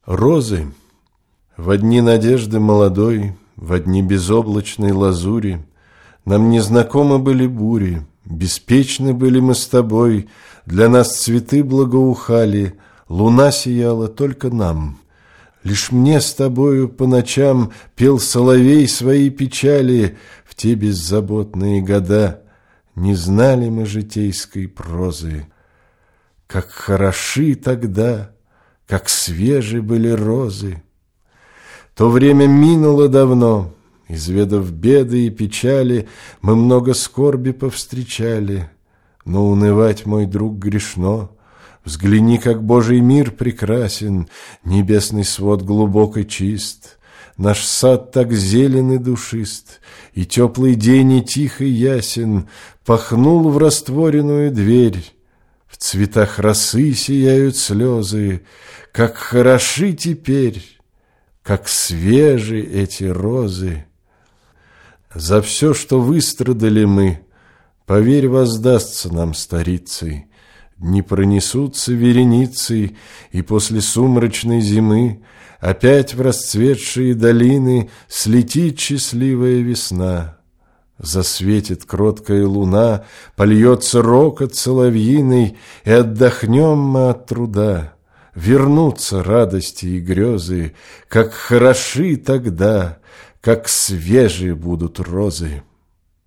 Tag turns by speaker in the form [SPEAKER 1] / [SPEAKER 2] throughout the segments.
[SPEAKER 1] Розы во дни надежды молодой, во дни безоблачной лазури нам незнакомы были бури, беспечны были мы с тобой, для нас цветы благоухали, луна сияла только нам. Лишь мне с тобою по ночам пел соловей свои печали, в те беззаботные года не знали мы житейской прозы. Как хороши тогда, как свежи были розы. То время минуло давно, изведав беды и печали, мы много скорби повстречали, но унывать, мой друг, грешно. Взгляни, как Божий мир прекрасен, небесный свод глубок и чист, наш сад так зелен и душист, и теплый день и тих и ясен, пахнул в растворенную дверь. В цветах росы сияют слезы, как хороши теперь, как свежи эти розы. За все, что выстрадали мы, поверь, воздастся нам старицей. Дни пронесутся вереницей, и после сумрачной зимы опять в расцветшие долины слетит счастливая весна. Засветит кроткая луна, польется рокот соловьиный, и отдохнем мы от труда. Вернутся радости и грезы, как хороши тогда, как свежие будут розы.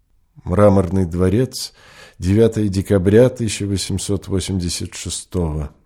[SPEAKER 1] Мраморный дворец, 9 декабря 1886 года.